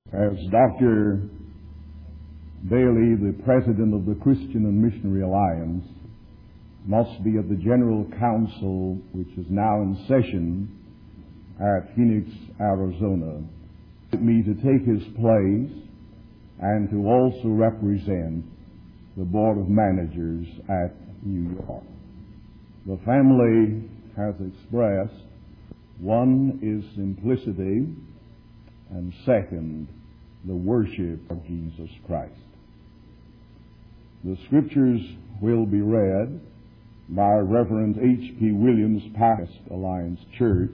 As Dr. Bailey, the president of the Christian and Missionary Alliance, must be at the General Council, which is now in session at Phoenix, Arizona, me to take his place and to also represent the Board of Managers at New York. The family has expressed, one is simplicity, and second, the worship of Jesus Christ. The scriptures will be read by Reverend H.P. Williams, Pastor, Alliance Church.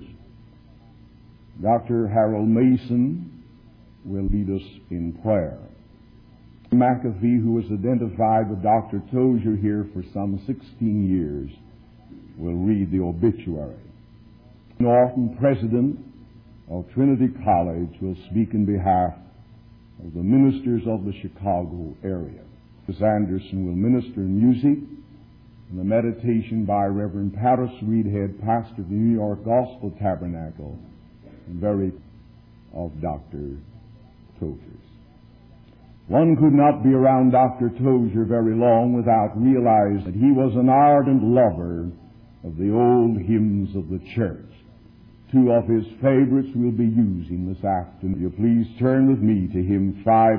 Dr. Harold Mason will lead us in prayer. McAfee, who was identified with Dr. Tozier here for some 16 years, will read the obituary. Norton, president of Trinity College, will speak in behalf of the ministers of the Chicago area. Ms. Anderson will minister in music, and the meditation by Reverend Paris Reedhead, pastor of the New York Gospel Tabernacle, and very of Dr. Tozier's. One could not be around Dr. Tozier very long without realizing that he was an ardent lover of the old hymns of the church. Two of his favorites we'll be using this afternoon. Will you please turn with me to hymn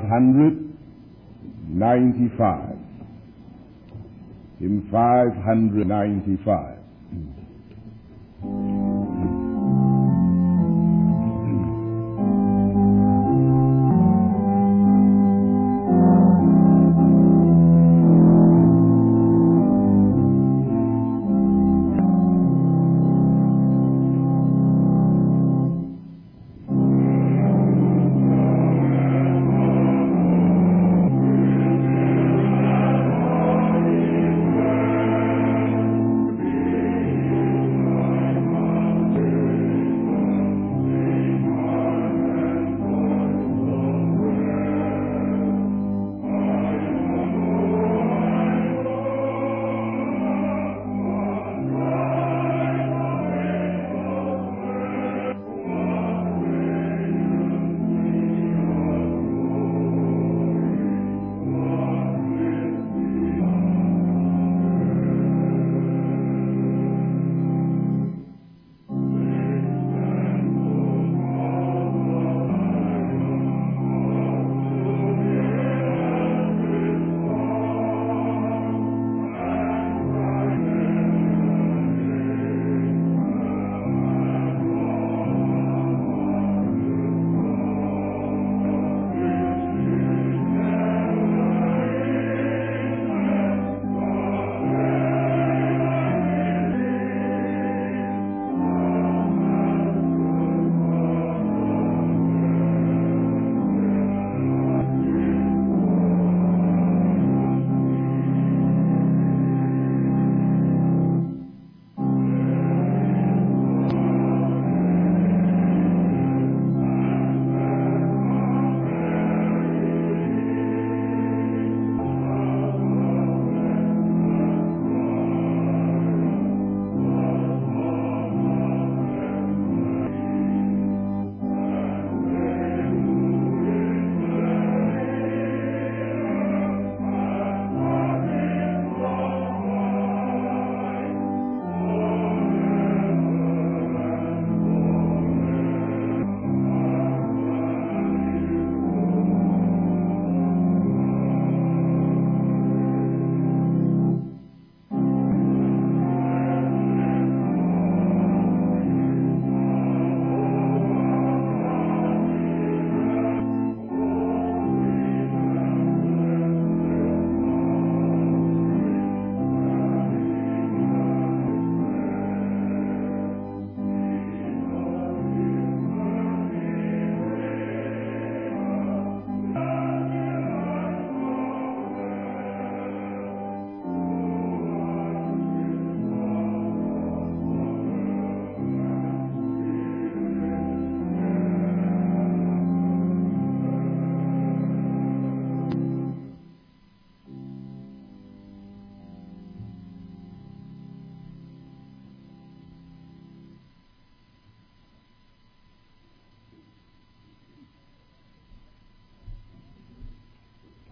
595. Hymn 595.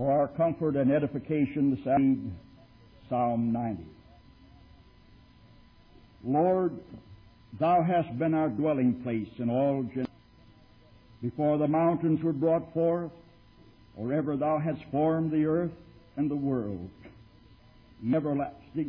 For our comfort and edification this afternoon, Psalm 90. Lord, Thou hast been our dwelling place in all generations. Before the mountains were brought forth, or ever Thou hadst formed the earth and the world, everlasting,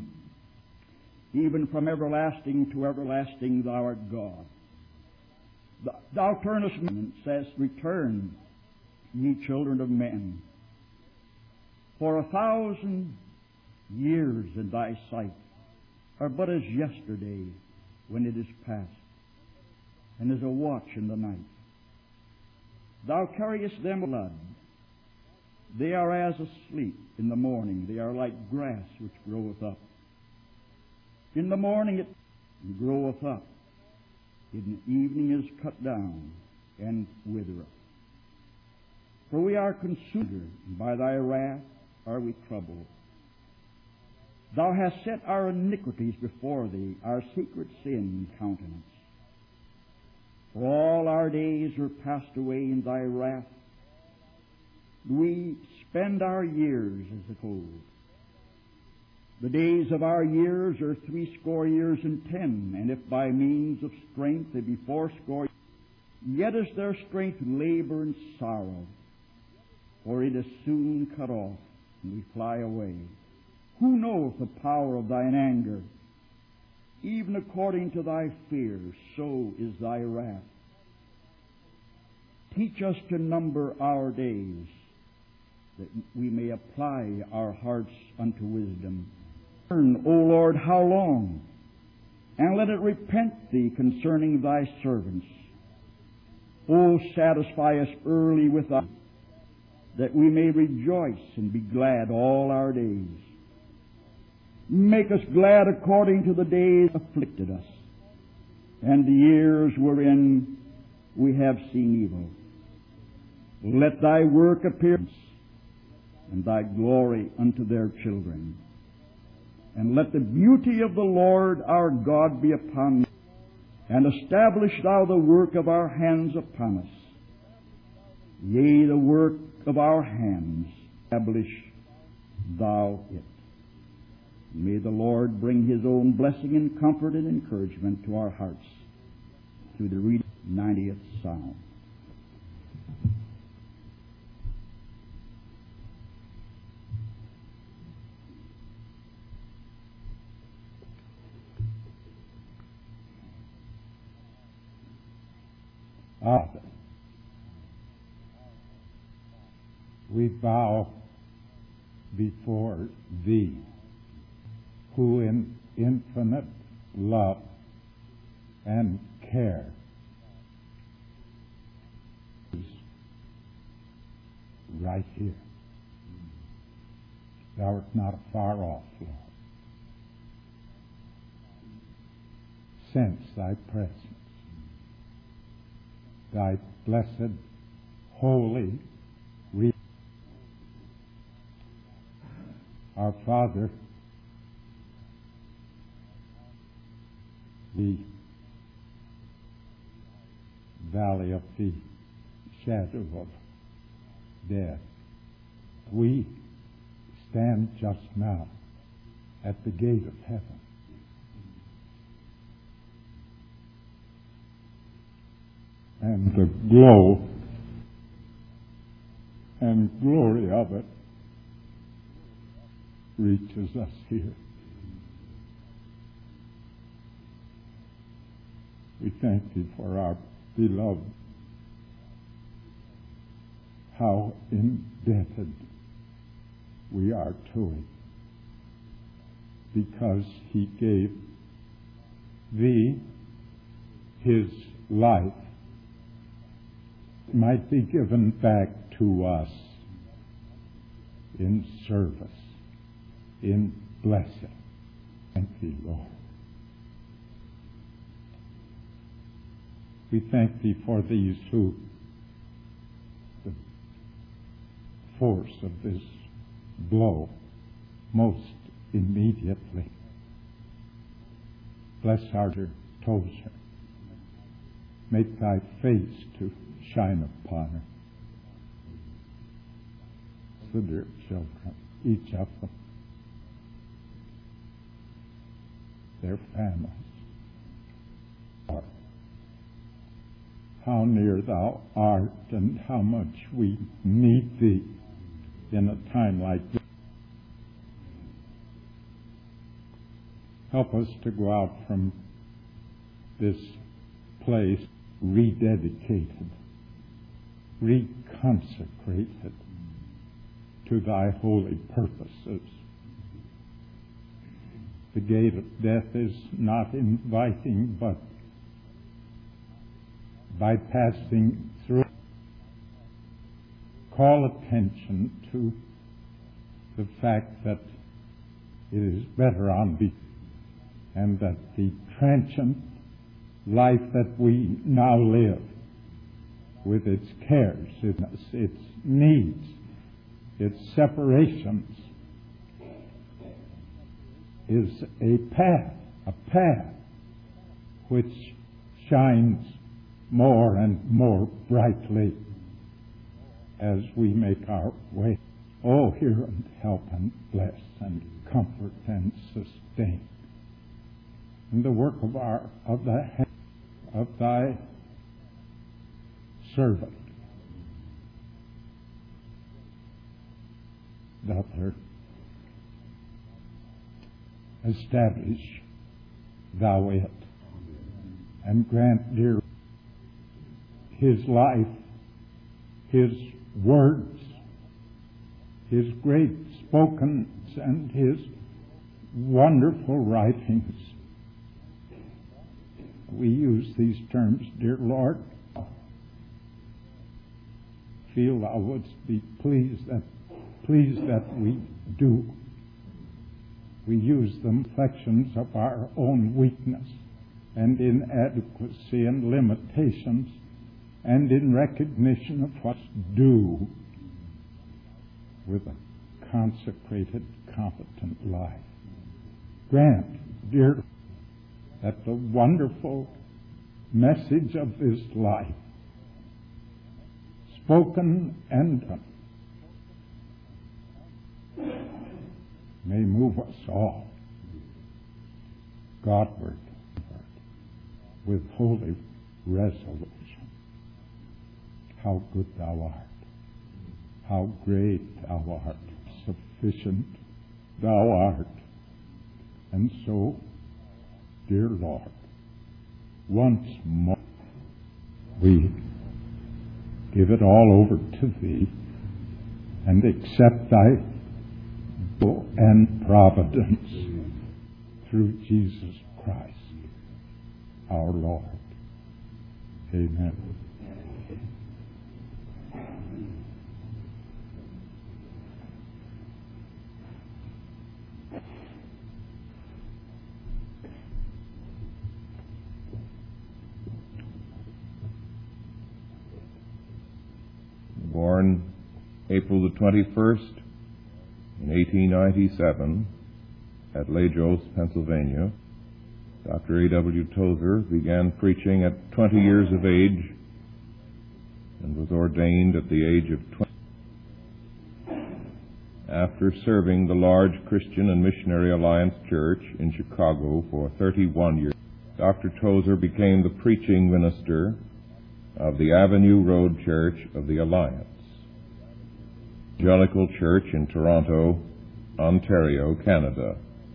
even from everlasting to everlasting, Thou art God. Thou turnest and says, Return, ye children of men. For 1,000 years in Thy sight are but as yesterday when it is past, and as a watch in the night. Thou carriest them blood. They are as asleep in the morning. They are like grass which groweth up. In the morning it groweth up. In the evening is cut down and withereth. For we are consumed, and by Thy wrath are we troubled. Thou hast set our iniquities before Thee, our secret sin in countenance. For all our days are passed away in Thy wrath. We spend our years as of old. The days of our years are 80 years and 10, and if by means of strength they be 80, yet is their strength labor and sorrow, for it is soon cut off, and we fly away. Who knoweth the power of Thine anger? Even according to Thy fear, so is Thy wrath. Teach us to number our days, that we may apply our hearts unto wisdom. Turn, O Lord, how long? And let it repent Thee concerning Thy servants. O satisfy us early with Thy, that we may rejoice and be glad all our days. Make us glad according to the days afflicted us, and the years wherein we have seen evil. Let Thy work appear, and Thy glory unto their children. And let the beauty of the Lord our God be upon us, and establish Thou the work of our hands upon us. Yea, the work of our hands, establish Thou it. May the Lord bring His own blessing and comfort and encouragement to our hearts through the reading of the 90th Psalm. Father, we bow before Thee, who in infinite love and care is right here. Thou art not afar off, Lord. Sense Thy presence, Thy blessed, holy, our Father, the valley of the shadow of death. We stand just now at the gate of heaven. And the glow and glory of it reaches us here. We thank Thee for our beloved, how indebted we are to Him, because He gave Thee His life might be given back to us in service, in blessing. Thank Thee, Lord. We thank Thee for these who the force of this blow most immediately. Bless our Tozer. Make Thy face to shine upon her. the dear children, each of them, their families. How near Thou art, and how much we need Thee in a time like this. Help us to go out from this place rededicated, reconsecrated to Thy holy purposes. The gate of death is not inviting, but by passing through, call attention to the fact that it is better on thee, and that the transient life that we now live, with its cares, its needs, its separations, is a path which shines more and more brightly as we make our way. Oh, hear and help and bless and comfort and sustain. And the work of thy servant, daughter, establish Thou it, and grant, dear, his life, his words, his great spokens, and his wonderful writings. We use these terms, dear Lord. Feel Thou wouldst be pleased that we do. We use them reflections of our own weakness and inadequacy and limitations, and in recognition of what's due with a consecrated, competent life. Grant, dear, that the wonderful message of this life, spoken and done, may move us all Godward with holy resolution. How good Thou art, how great Thou art, sufficient Thou art. And so, dear Lord, once more we give it all over to Thee and accept Thy will and providence through Jesus Christ, our Lord. Amen. Born April the 21st in 1897 at Lajos, Pennsylvania, Dr. A.W. Tozer began preaching at 20 years of age and was ordained at the age of 20. After serving the large Christian and Missionary Alliance Church in Chicago for 31 years, Dr. Tozer became the preaching minister of the Avenue Road Church of the Alliance, Evangelical Church in Toronto, Ontario, Canada.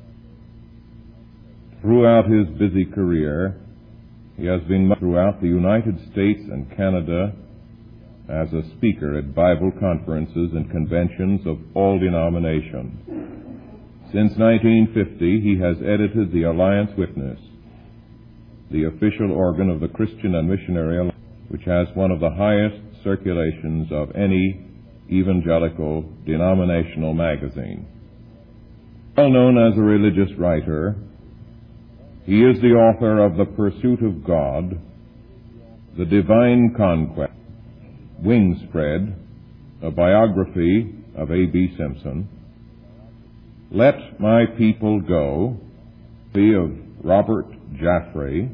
Throughout his busy career, he has been throughout the United States and Canada as a speaker at Bible conferences and conventions of all denominations. Since 1950, he has edited the Alliance Witness, the official organ of the Christian and Missionary Alliance, which has one of the highest circulations of any evangelical denominational magazine. Well known as a religious writer, he is the author of The Pursuit of God, The Divine Conquest, Wingspread, a biography of A.B. Simpson, Let My People Go, of Robert Jaffray,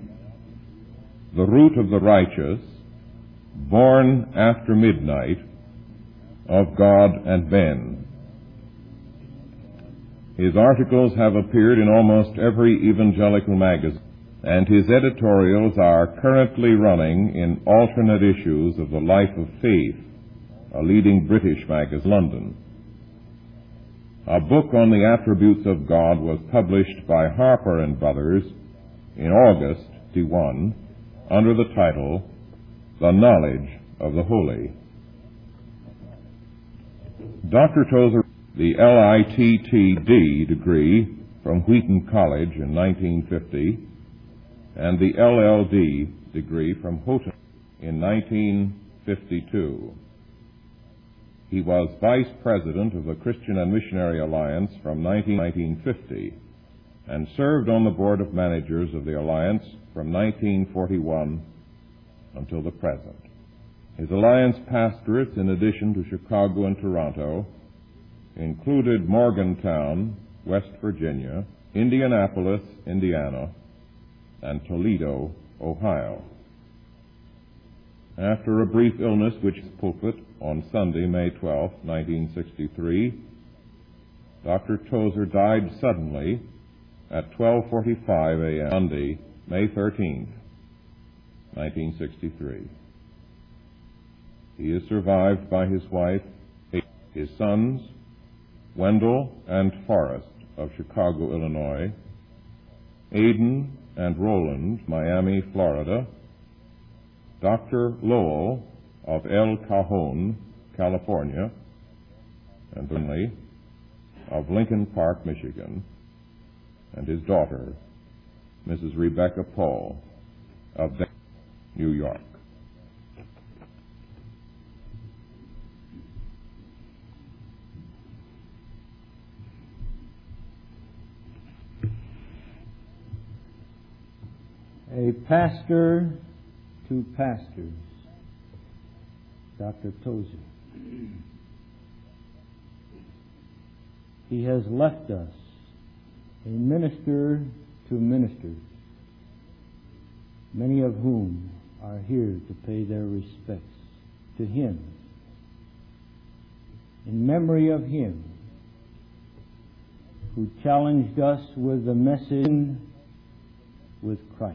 The Root of the Righteous, Born After Midnight, of God and men. His articles have appeared in almost every evangelical magazine, and his editorials are currently running in alternate issues of The Life of Faith, a leading British magazine, London. A book on the attributes of God was published by Harper and Brothers in August 1961 under the title, The Knowledge of the Holy. Dr. Tozer, the LITTD degree from Wheaton College in 1950 and the LLD degree from Houghton in 1952. He was Vice President of the Christian and Missionary Alliance from 1950 and served on the Board of Managers of the Alliance from 1941 until the present. His Alliance pastorates, in addition to Chicago and Toronto, included Morgantown, West Virginia, Indianapolis, Indiana, and Toledo, Ohio. After a brief illness which pulpit on Sunday, May 12, 1963, Dr. Tozer died suddenly at 12:45 a.m. Sunday, May 13, 1963. He is survived by his wife, his sons, Wendell and Forrest of Chicago, Illinois, Aidan and Roland, Miami, Florida, Dr. Lowell of El Cajon, California, and Finley of Lincoln Park, Michigan, and his daughter, Mrs. Rebecca Paul of New York. A pastor to pastors, Dr. Tozer. He has left us a minister to ministers, many of whom are here to pay their respects to him, in memory of him who challenged us with the message with Christ.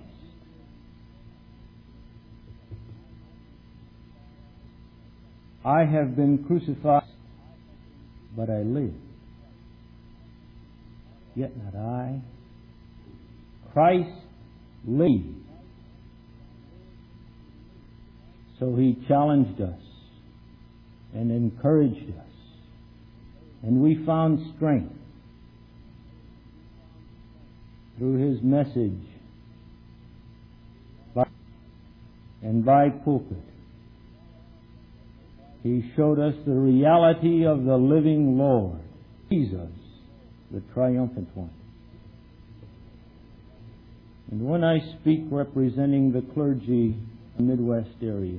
I have been crucified, but I live. Yet not I. Christ lives. So he challenged us and encouraged us. And we found strength through his message and by pulpit. He showed us the reality of the living Lord, Jesus, the triumphant one. And when I speak representing the clergy in the Midwest area,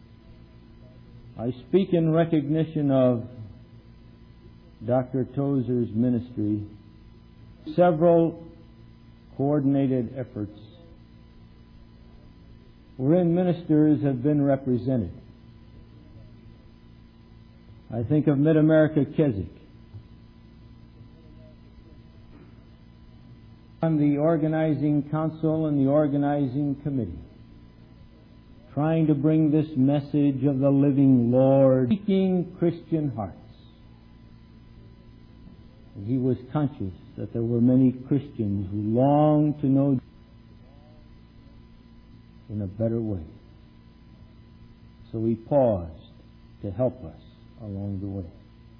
I speak in recognition of Dr. Tozer's ministry, several coordinated efforts wherein ministers have been represented. I think of Mid-America Keswick. On the organizing council and the organizing committee, trying to bring this message of the living Lord, seeking Christian hearts. And he was conscious that there were many Christians who longed to know in a better way. So he paused to help us along the way.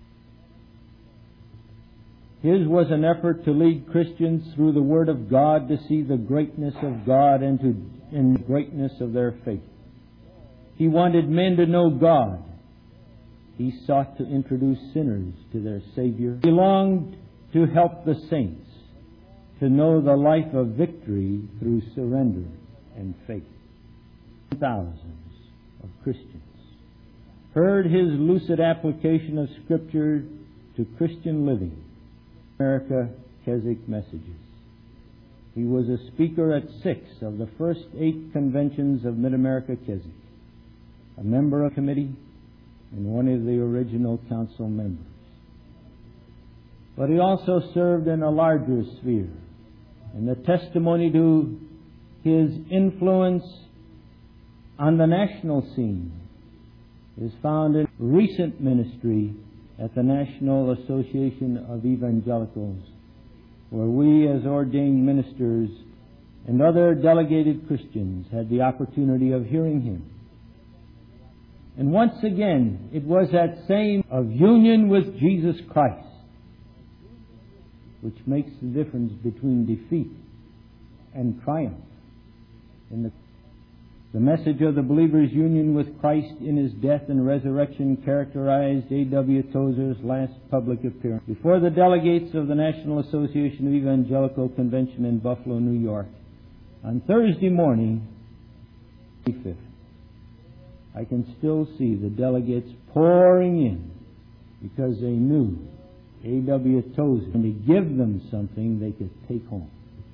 His was an effort to lead Christians through the Word of God to see the greatness of God and the greatness of their faith. He wanted men to know God. He sought to introduce sinners to their Savior. He longed to help the saints to know the life of victory through surrender and faith. Thousands of Christians heard his lucid application of Scripture to Christian living. America Keswick messages. He was a speaker at 6 of the first 8 conventions of Mid-America Keswick, a member of a committee, and one of the original council members. But he also served in a larger sphere, and the testimony to his influence on the national scene is found in recent ministry at the National Association of Evangelicals, where we as ordained ministers and other delegated Christians had the opportunity of hearing him. And once again, it was that same of union with Jesus Christ which makes the difference between defeat and triumph. In the message of the believer's union with Christ in his death and resurrection characterized A.W. Tozer's last public appearance before the delegates of the National Association of Evangelical Convention in Buffalo, New York, on Thursday morning, 25th. I can still see the delegates pouring in because they knew A.W. Tozer and to give them something they could take home.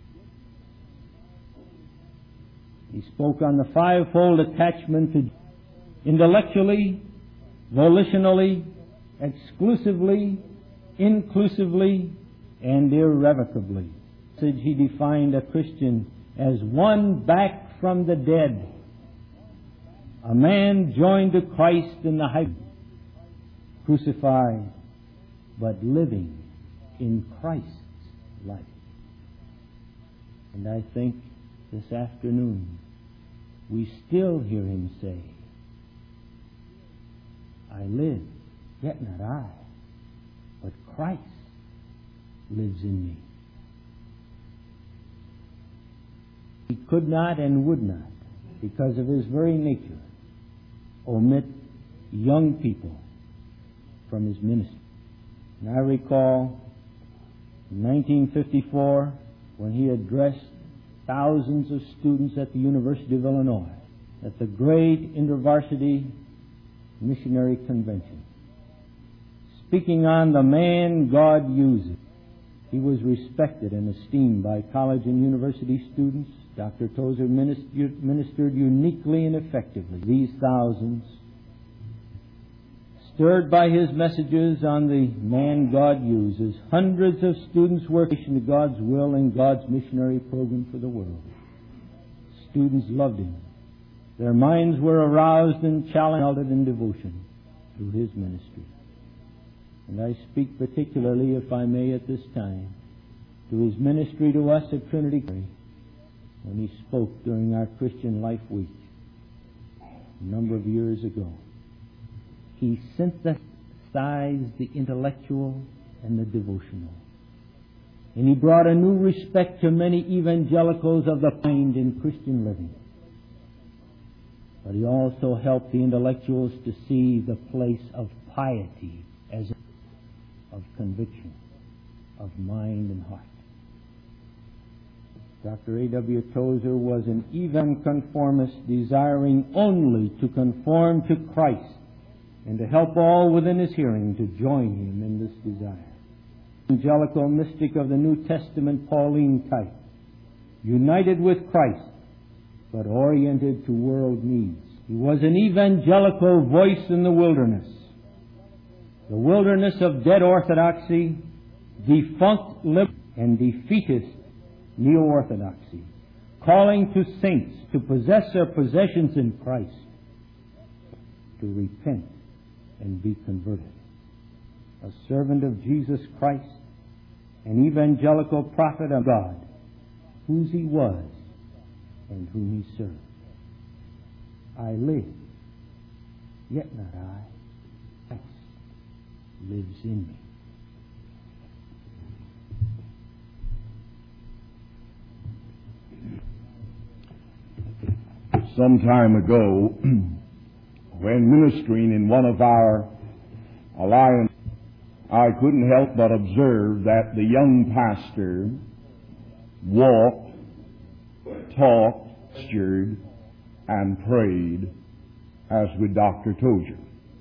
He spoke on the fivefold attachment to intellectually, volitionally, exclusively, inclusively, and irrevocably. He defined a Christian as one back from the dead, a man joined to Christ in the height, crucified, but living in Christ's life. And I think this afternoon we still hear him say, I live, yet not I, but Christ lives in me. He could not and would not, because of his very nature, omit young people from his ministry. And I recall in 1954 when he addressed thousands of students at the University of Illinois at the great InterVarsity Missionary Convention. Speaking on the man God uses, he was respected and esteemed by college and university students. Dr. Tozer ministered uniquely and effectively. These thousands, stirred by his messages on the man God uses, hundreds of students worked in God's will and God's missionary program for the world. Students loved him. Their minds were aroused and challenged in devotion through his ministry. And I speak particularly, if I may at this time, to his ministry to us at Trinity when he spoke during our Christian Life Week a number of years ago. He synthesized the intellectual and the devotional. And he brought a new respect to many evangelicals of the mind in Christian living. But he also helped the intellectuals to see the place of piety as of conviction, of mind and heart. Dr. A.W. Tozer was an evanconformist desiring only to conform to Christ and to help all within his hearing to join him in this desire. Evangelical mystic of the New Testament Pauline type, united with Christ, but oriented to world needs. He was an evangelical voice in the wilderness of dead orthodoxy, defunct liberty, and defeatist neo-orthodoxy, calling to saints to possess their possessions in Christ, to repent and be converted. A servant of Jesus Christ, an evangelical prophet of God, whose he was and whom he served. I live, yet not I. Christ lives in me. Some time ago, when ministering in one of our alliance, I couldn't help but observe that the young pastor walked, talked, gestured, and prayed as with Dr. Tozer.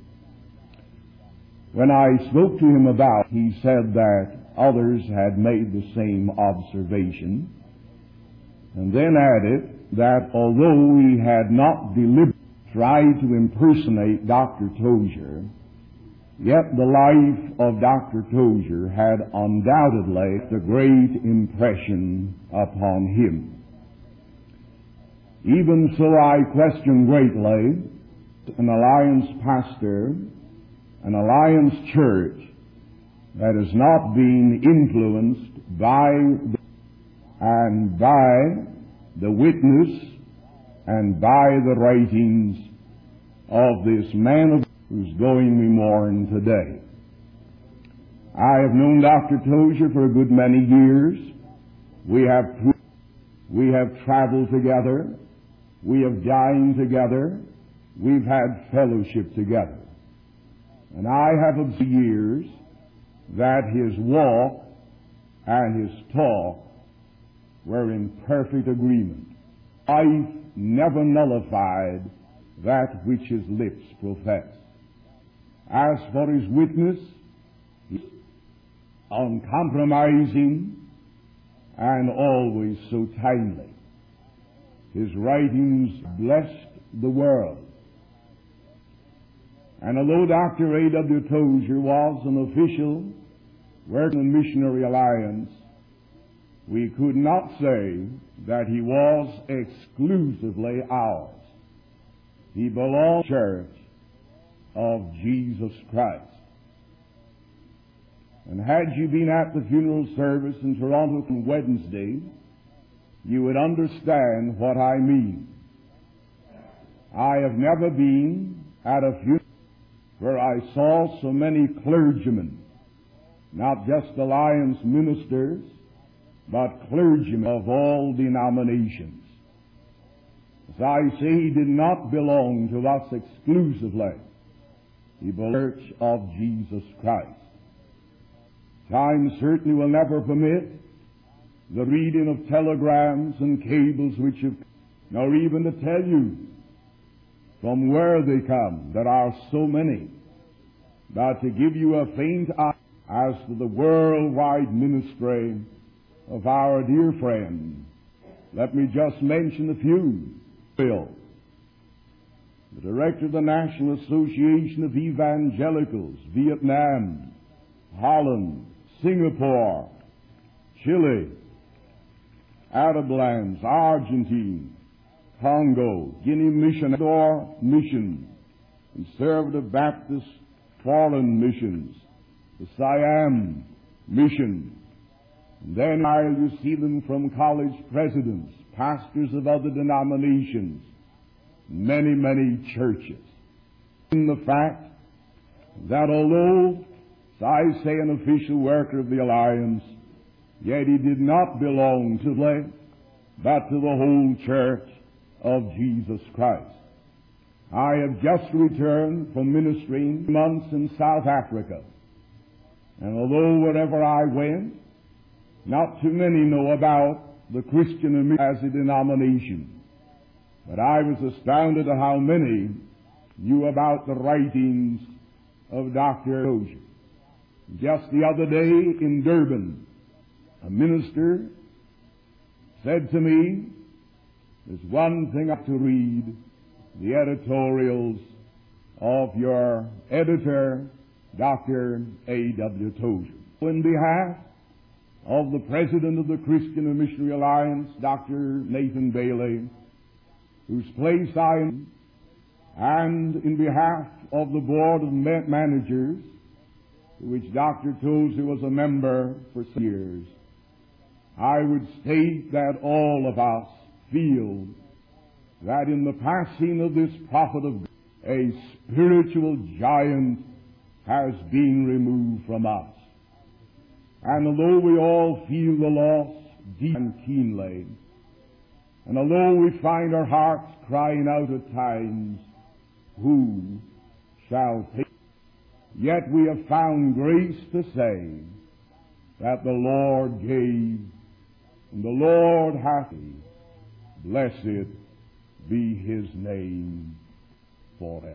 When I spoke to him about it, he said that others had made the same observation, and then added that although we had not delivered tried to impersonate Dr. Tozier, yet the life of Dr. Tozier had undoubtedly a great impression upon him. Even so, I question greatly an Alliance pastor, an Alliance church that is not being influenced by the witness and by the writings of this man of who's going we mourn today. I have known Dr. Tozier for a good many years. We have traveled together. We have dined together. We've had fellowship together. And I have observed years that his walk and his talk were in perfect agreement. Life never nullified that which his lips professed. As for his witness, he was uncompromising and always so timely. His writings blessed the world. And although Dr. A.W. Tozier was an official working in the Missionary Alliance, we could not say that he was exclusively ours. He belonged to the Church of Jesus Christ. And had you been at the funeral service in Toronto on Wednesday, you would understand what I mean. I have never been at a funeral where I saw so many clergymen, not just Alliance ministers, but clergymen of all denominations. As I say, he did not belong to us exclusively. He belonged to the Church of Jesus Christ. Time certainly will never permit the reading of telegrams and cables which have, nor even to tell you from where they come. There are so many. But to give you a faint idea as to the worldwide ministry of our dear friend, let me just mention a few. Bill, the director of the National Association of Evangelicals, Vietnam, Holland, Singapore, Chile, Arab lands, Argentina, Congo, Guinea Mission, Conservative Baptist Foreign Missions, the Siam Mission. And then you see them from college presidents, pastors of other denominations, many, many churches. In the fact that although, as I say, an official worker of the Alliance, yet he did not belong to the, but to the whole Church of Jesus Christ. I have just returned from ministering months in South Africa. And although wherever I went, not too many know about the Christian as a denomination. But I was astounded at how many knew about the writings of Dr. Tozier. Just the other day in Durban, a minister said to me, there's one thing I have to read, the editorials of your editor, Dr. A.W. Tozier. In behalf of the President of the Christian and Missionary Alliance, Dr. Nathan Bailey, whose place I am, and in behalf of the Board of Managers, which Dr. Tozier was a member for some years, I would state that all of us feel that in the passing of this prophet of God, a spiritual giant has been removed from us. And although we all feel the loss deep and keenly, and although we find our hearts crying out at times, who shall take? Yet we have found grace to say that the Lord gave, and the Lord hath. Blessed be His name forever.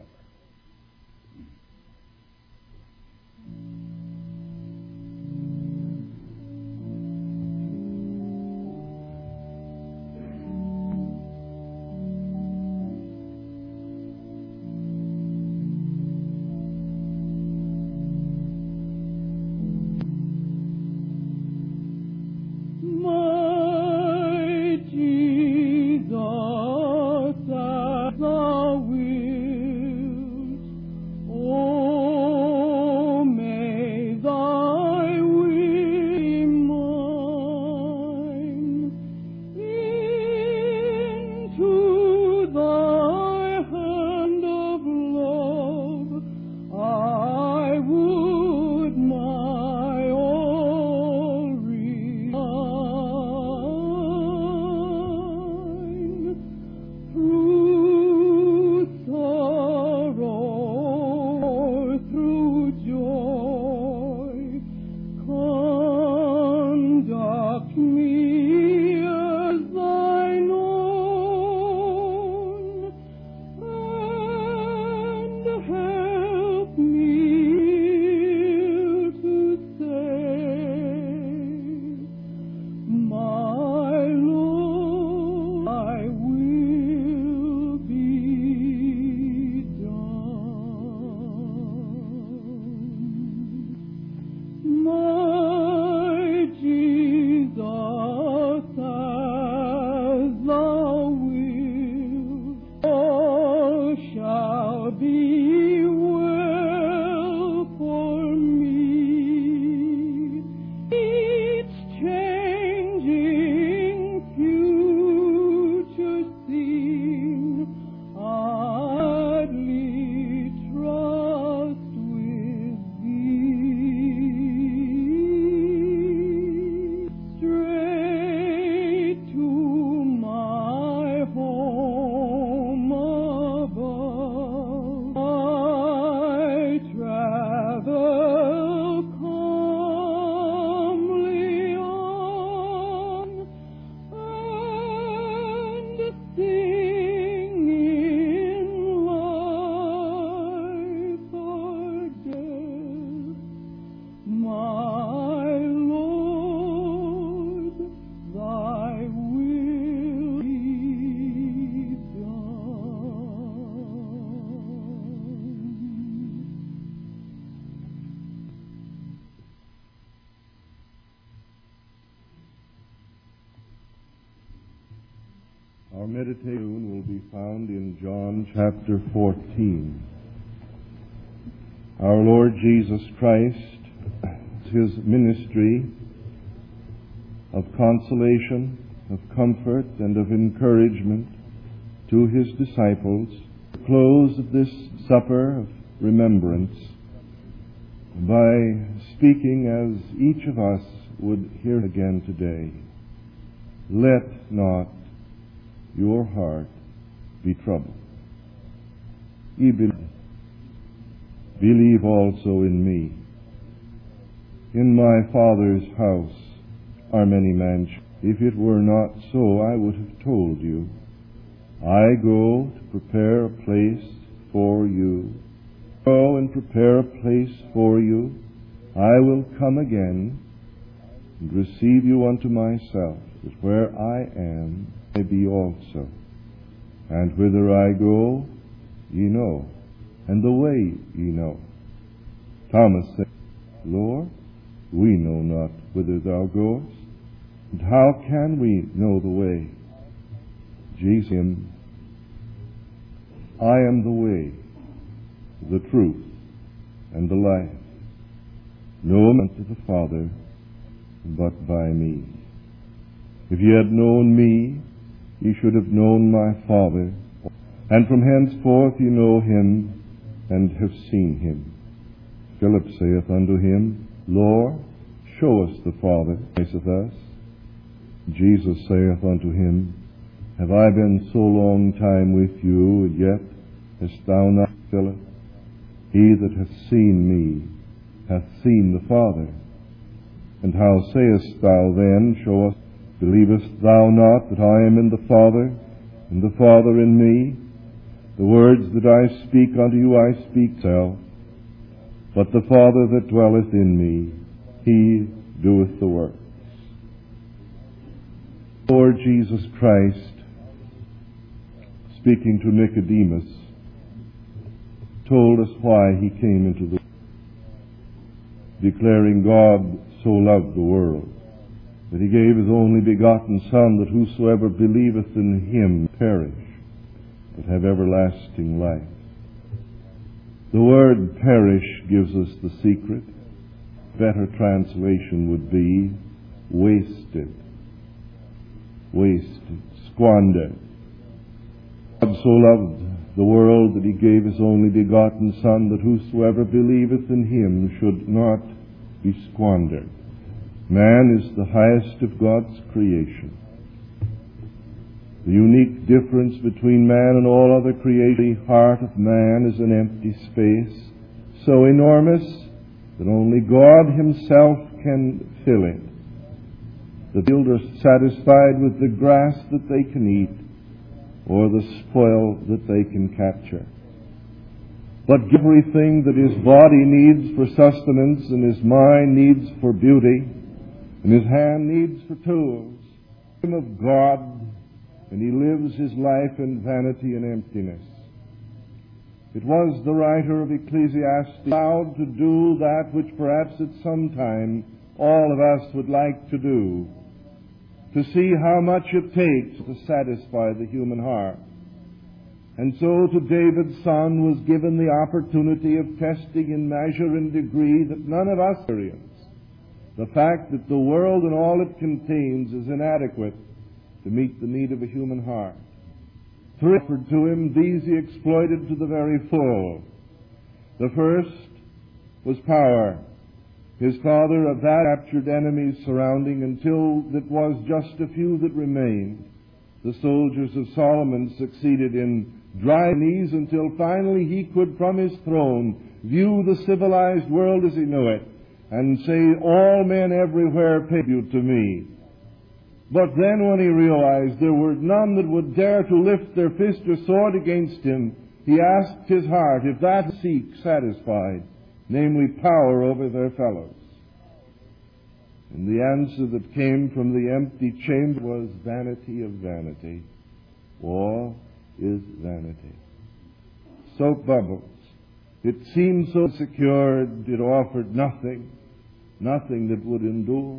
joy. Conduct me as thine own, and help me to say, my Lord, thy will be done. My Jesus, as thou wilt, all shall be well for me. Each changing future scene, idly trust with thee. Straight to my home above, I travel calmly on, and sing in life or death, my Lord, thy will be done. Our meditation will be found in John chapter 14. Our Lord Jesus Christ, his ministry of consolation, of comfort, and of encouragement to his disciples, close of this supper of remembrance by speaking as each of us would hear again today. Let not your heart be troubled. Ye believe also in me. In my Father's house are many mansions. If it were not so, I would have told you. I go to prepare a place for you. Go and prepare a place for you. I will come again and receive you unto myself, that where I am, I be also. And whither I go, ye know, and the way ye know. Thomas said, Lord, we know not whither thou goest, and how can we know the way? Jesus, I am the way, the truth, and the life. No man to the Father but by me. If ye had known me, ye should have known my Father, and from henceforth ye know him, and have seen him. Philip saith unto him, Lord, show us the Father, saith us. Jesus saith unto him, Have I been so long time with you, and yet hast thou not, Philip? He that hath seen me hath seen the Father. And how sayest thou then, Show us? Believest thou not that I am in the Father, and the Father in me? The words that I speak unto you I speak self, but the Father that dwelleth in me, he doeth the works. Lord Jesus Christ, speaking to Nicodemus, told us why he came into the world, declaring God so loved the world, that he gave his only begotten Son, that whosoever believeth in him perish, but have everlasting life. The word perish gives us the secret. Better translation would be wasted. Wasted, squandered. God so loved the world that he gave his only begotten Son, that whosoever believeth in him should not be squandered. Man is the highest of God's creation. The unique difference between man and all other creation, the heart of man is an empty space, so enormous that only God Himself can fill it. The field are satisfied with the grass that they can eat or the spoil that they can capture. But everything that his body needs for sustenance and his mind needs for beauty and his hand needs for tools, of God, and he lives his life in vanity and emptiness. It was the writer of Ecclesiastes allowed to do that which perhaps at some time all of us would like to do, to see how much it takes to satisfy the human heart. And so to David's son was given the opportunity of testing in measure and degree that none of us experience. The fact that the world and all it contains is inadequate to meet the need of a human heart. Three offered to him, these he exploited to the very full. The first was power. His father of that captured enemies surrounding until it was just a few that remained. The soldiers of Solomon succeeded in driving these until finally he could from his throne view the civilized world as he knew it and say, all men everywhere pay tribute to me. But then when he realized there were none that would dare to lift their fist or sword against him, he asked his heart if that seek satisfied, namely power over their fellows. And the answer that came from the empty chamber was vanity of vanity. All is vanity. Soap bubbles. It seemed so secured, it offered nothing that would endure.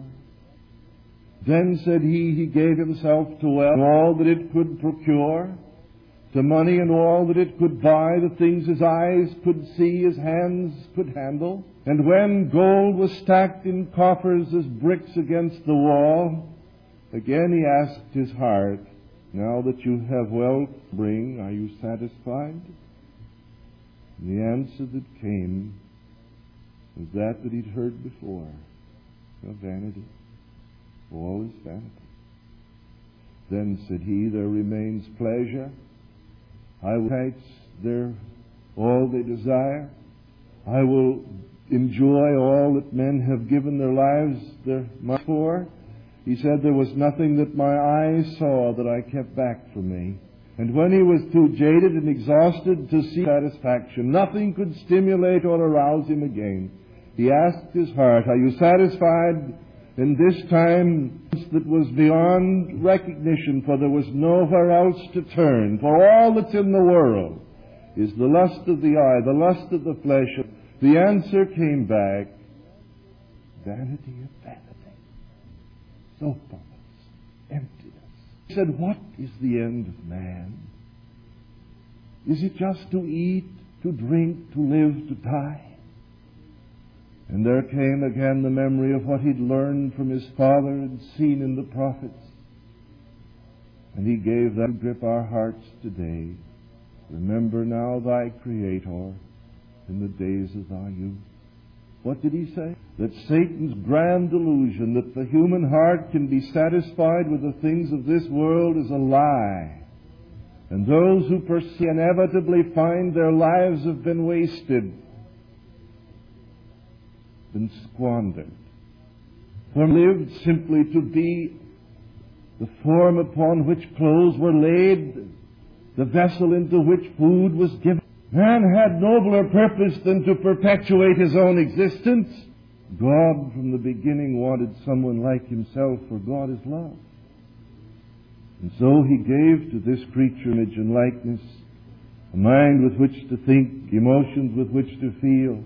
Then, said he gave himself to wealth and all that it could procure, to money and all that it could buy, the things his eyes could see, his hands could handle. And when gold was stacked in coffers as bricks against the wall, again he asked his heart, now that you have wealth to bring, are you satisfied? And the answer that came was that he'd heard before. Of vanity. All is vanity. Then said he, there remains pleasure. I will taste their all they desire. I will enjoy all that men have given their lives their money for. He said there was nothing that my eyes saw that I kept back from me. And when he was too jaded and exhausted to seek satisfaction, nothing could stimulate or arouse him again. He asked his heart, are you satisfied in this time that was beyond recognition, for there was nowhere else to turn? For all that's in the world is the lust of the eye, the lust of the flesh. The answer came back, vanity of vanity, soap bubbles, emptiness. He said, what is the end of man? Is it just to eat, to drink, to live, to die? And there came again the memory of what he'd learned from his father and seen in the prophets. And he gave that to grip our hearts today. Remember now thy Creator in the days of thy youth. What did he say? That Satan's grand delusion that the human heart can be satisfied with the things of this world is a lie. And those who pursue inevitably find their lives have been wasted, been squandered, or lived simply to be the form upon which clothes were laid, the vessel into which food was given. Man had nobler purpose than to perpetuate his own existence. God from the beginning wanted someone like himself, for God is love. And so he gave to this creature image and likeness a mind with which to think, emotions with which to feel,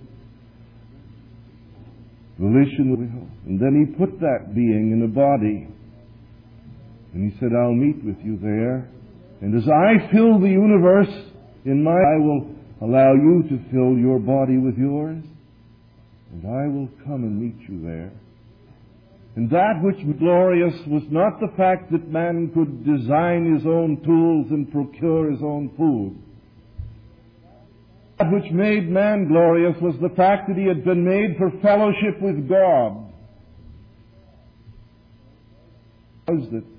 volition with will. And then he put that being in a body. And he said, I'll meet with you there. And as I fill the universe I will allow you to fill your body with yours. And I will come and meet you there. And that which was glorious was not the fact that man could design his own tools and procure his own food. That which made man glorious was the fact that he had been made for fellowship with God. Was that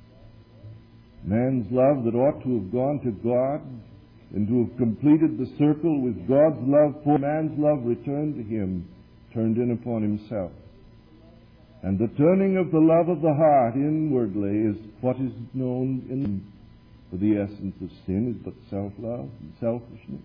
man's love that ought to have gone to God and to have completed the circle with God's love for man's love returned to him turned in upon himself. And the turning of the love of the heart inwardly is what is known in for the essence of sin is but self-love and selfishness.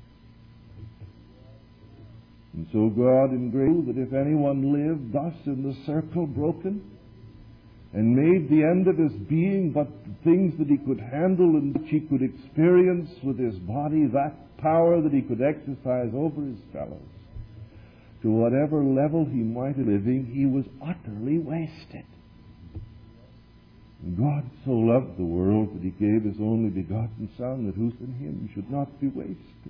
And so God engraved that if anyone lived thus in the circle broken and made the end of his being but things that he could handle and which he could experience with his body, that power that he could exercise over his fellows, to whatever level he might be living, he was utterly wasted. And God so loved the world that he gave his only begotten Son, that who's in him should not be wasted.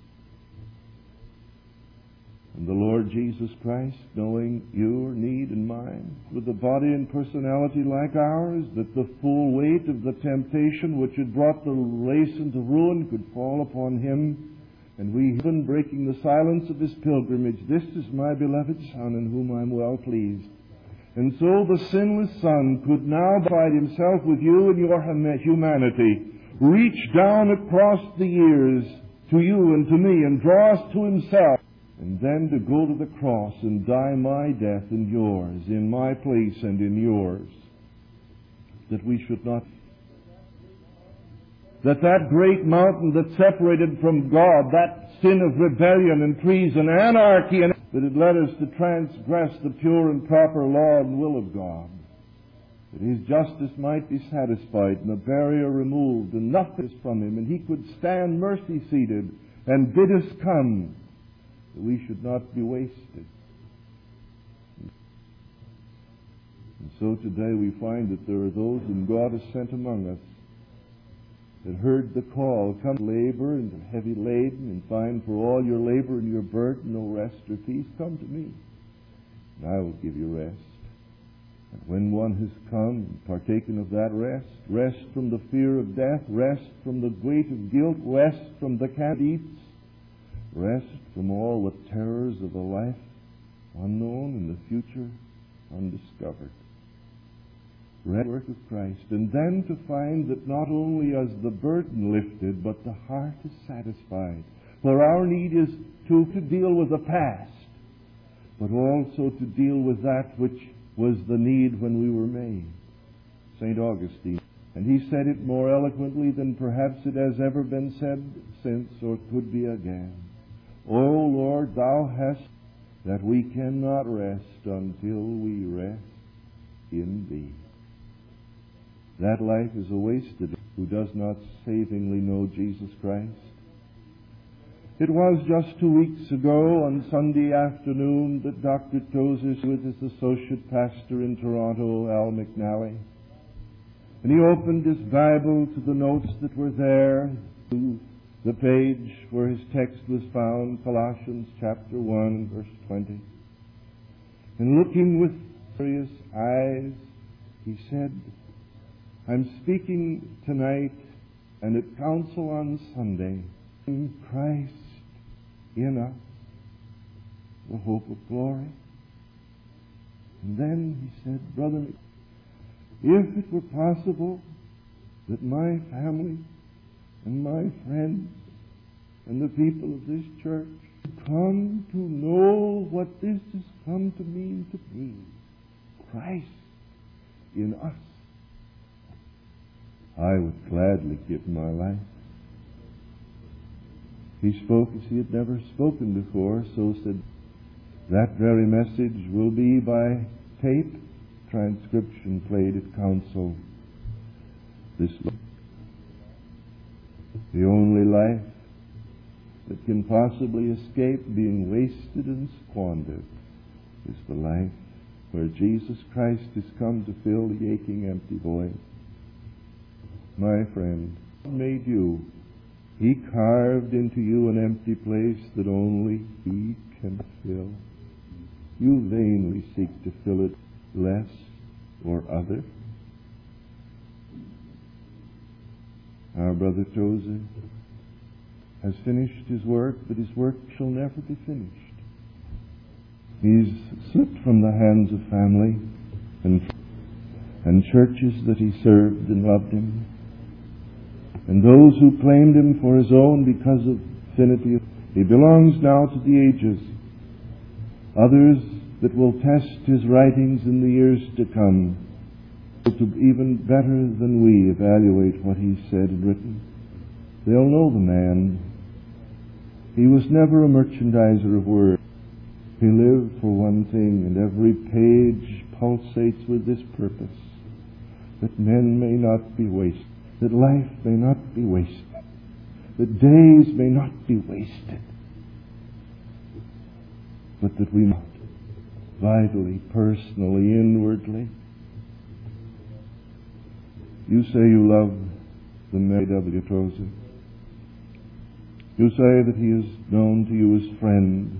And the Lord Jesus Christ, knowing your need and mine, with a body and personality like ours, that the full weight of the temptation which had brought the race into ruin could fall upon him, and we, even breaking the silence of his pilgrimage, this is my beloved Son in whom I am well pleased. And so the sinless Son could now abide himself with you in your humanity, reach down across the years to you and to me and draw us to himself, and then to go to the cross and die my death and yours, in my place and in yours, that we should not, that great mountain that separated from God, that sin of rebellion and treason, anarchy, and that had led us to transgress the pure and proper law and will of God, that his justice might be satisfied and the barrier removed and nothing from him, and he could stand mercy-seated and bid us come, that we should not be wasted. And so today we find that there are those whom God has sent among us that heard the call, come labor and are heavy laden, and find for all your labor and your burden no rest or peace. Come to me, and I will give you rest. And when one has come and partaken of that rest, rest from the fear of death, rest from the weight of guilt, rest from the candidates, rest from all the terrors of a life unknown and the future undiscovered. Read the work of Christ, and then to find that not only is the burden lifted, but the heart is satisfied. For our need is to deal with the past, but also to deal with that which was the need when we were made. St. Augustine. And he said it more eloquently than perhaps it has ever been said since or could be again. O Lord, thou hast that we cannot rest until we rest in thee. That life is a wasted who does not savingly know Jesus Christ. It was just 2 weeks ago on Sunday afternoon that Dr. Tozer, with his associate pastor in Toronto, Al McNally, and he opened his Bible to the notes that were there, to the page where his text was found, Colossians chapter 1, verse 20. And looking with serious eyes, he said, I'm speaking tonight and at council on Sunday in Christ in us, the hope of glory. And then he said, Brother, if it were possible that my family and my friends and the people of this church come to know what this has come to mean to me, Christ in us, I would gladly give my life. He spoke as he had never spoken before, so said, that very message will be by tape, transcription played at council. This life, the only life that can possibly escape being wasted and squandered, is the life where Jesus Christ has come to fill the aching, empty void. My friend, God made you. He carved into you an empty place that only He can fill. You vainly seek to fill it less or other. Our brother Tozer has finished his work, but his work shall never be finished. He's slipped from the hands of family and churches that he served and loved him, and those who claimed him for his own because of affinity. He belongs now to the ages. Others that will test his writings in the years to come, to even better than we evaluate what he said and written. They'll know the man. He was never a merchandiser of words. He lived for one thing, and every page pulsates with this purpose, that men may not be wasted, that life may not be wasted, that days may not be wasted, but that we might vitally, personally, inwardly. You say you love the man A.W. Tozer. You say that he is known to you as friend,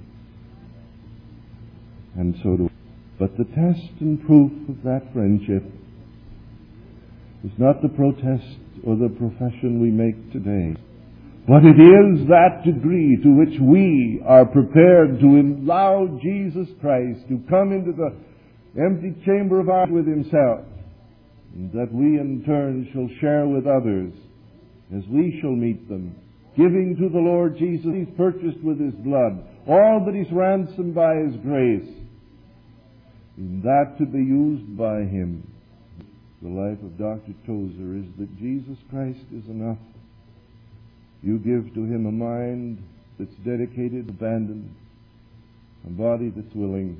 and so do I. But the test and proof of that friendship is not the protest or the profession we make today, but it is that degree to which we are prepared to allow Jesus Christ to come into the empty chamber of our with himself, and that we in turn shall share with others as we shall meet them, giving to the Lord Jesus he's purchased with his blood, all that he's ransomed by his grace, in that to be used by him. The life of Dr. Tozer is that Jesus Christ is enough. You give to him a mind that's dedicated, abandoned, a body that's willing,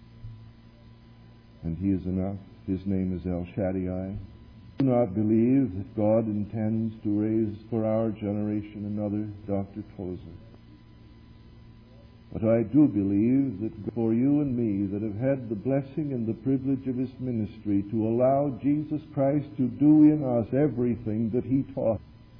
and he is enough. His name is El Shaddai. I do not believe that God intends to raise for our generation another Dr. Tozer. But I do believe that for you and me that have had the blessing and the privilege of his ministry to allow Jesus Christ to do in us everything that he taught.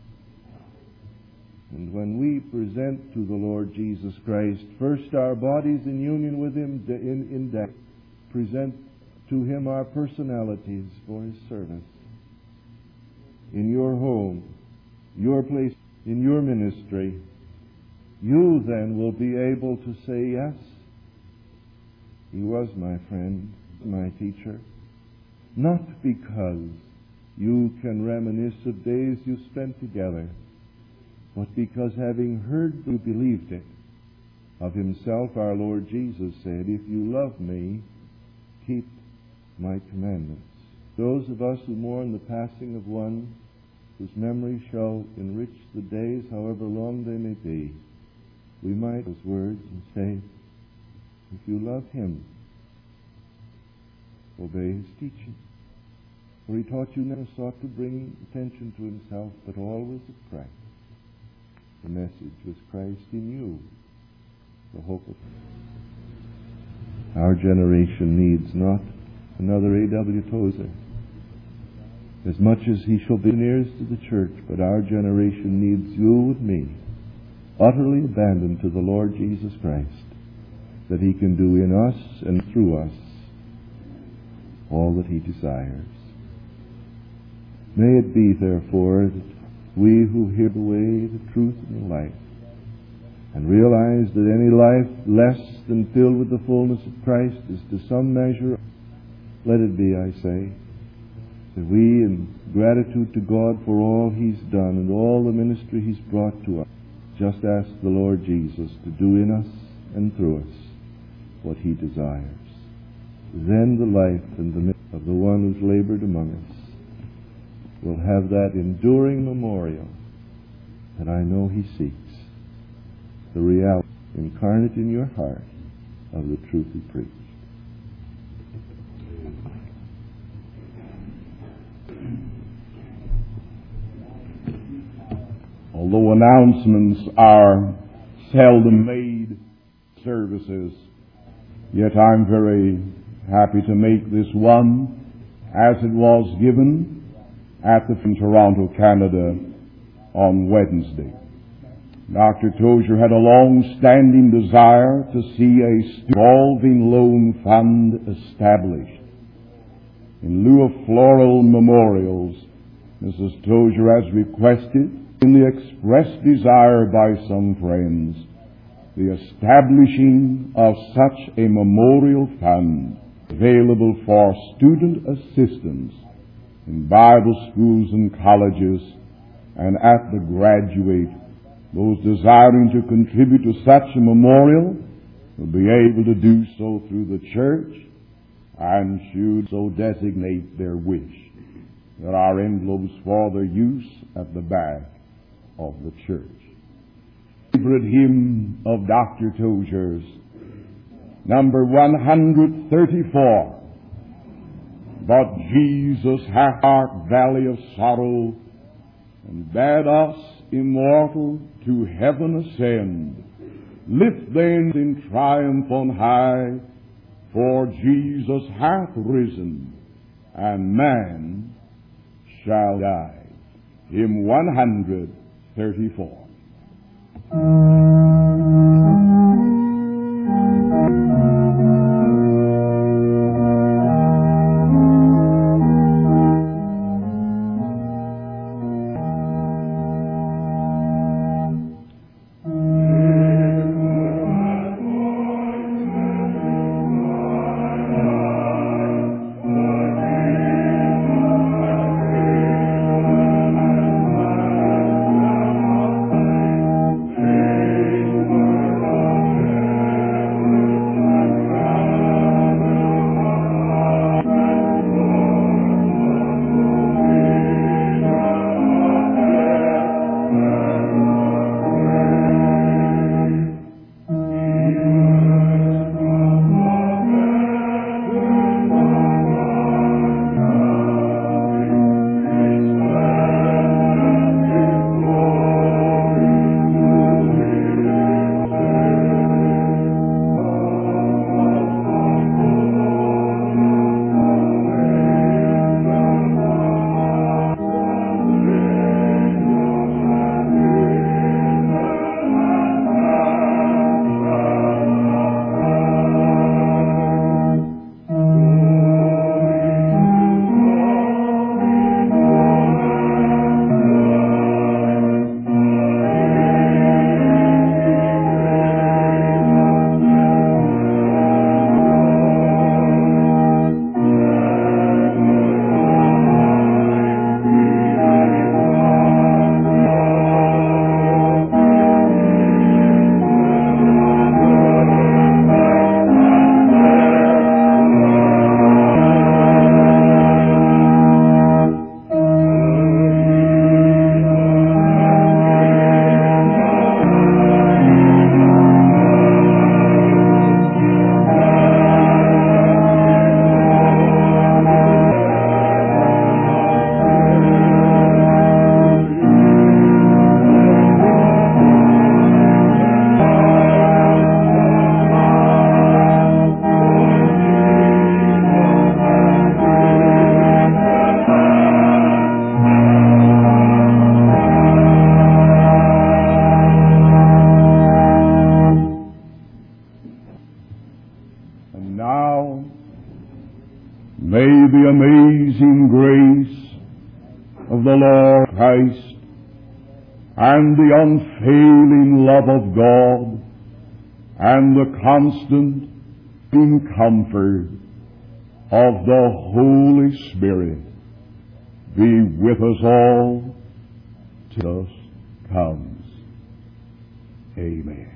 And when we present to the Lord Jesus Christ, first our bodies in union with him in death, present to him our personalities for his service. In your home, your place, in your ministry, you then will be able to say, yes, he was my friend, my teacher. Not because you can reminisce of days you spent together, but because having heard, you believed it. Of himself, our Lord Jesus said, if you love me, keep my commandments. Those of us who mourn the passing of one whose memory shall enrich the days, however long they may be, we might those words and say, if you love him, obey his teaching. For he taught you never sought to bring attention to himself, but always of Christ. The message was Christ in you, the hope of our generation needs not another A.W. Tozer, as much as he shall be nearest to the church, but our generation needs you and me, utterly abandoned to the Lord Jesus Christ, that he can do in us and through us all that he desires. May it be, therefore, that we who hear the way, the truth, and the life, and realize that any life less than filled with the fullness of Christ is to some measure, let it be, I say, that we, in gratitude to God for all he's done and all the ministry he's brought to us, just ask the Lord Jesus to do in us and through us what he desires. Then the life and the ministry of the one who's labored among us will have that enduring memorial that I know he seeks, the reality incarnate in your heart of the truth he preached. Although announcements are seldom made services, yet I'm very happy to make this one as it was given at the Toronto, Canada on Wednesday. Dr. Tozer had a long-standing desire to see a revolving loan fund established. In lieu of floral memorials, Mrs. Tozer has requested, in the expressed desire by some friends, the establishing of such a memorial fund available for student assistance in Bible schools and colleges, and at the graduate, those desiring to contribute to such a memorial will be able to do so through the church and should so designate their wish. There are envelopes for their use at the back of the church. Favorite hymn of Dr. Tozer's, number 134. But Jesus hath dark valley of sorrow, and bade us immortal to heaven ascend. Lift then in triumph on high, for Jesus hath risen, and man shall die. Hymn 134. The amazing grace of the Lord Christ and the unfailing love of God and the constant comfort of the Holy Spirit be with us all till us comes. Amen.